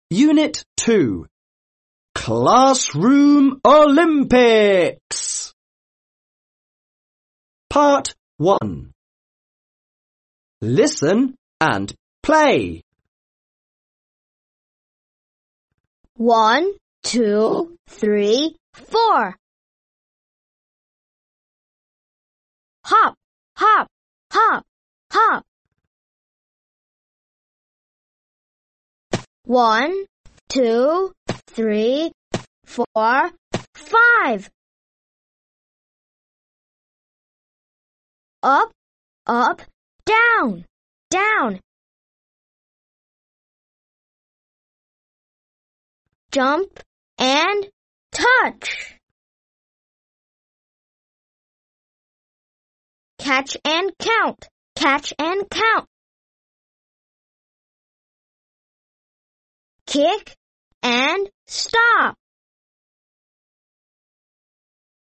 Unit 2. Classroom Olympics. Part 1. Listen and play. 1, 2, 3, 4. Hop, hop, hop, hop. 1, 2, 3, 4, 5. Up, up, down, down. Jump and touch. Catch and count, catch and count. Kick and stop.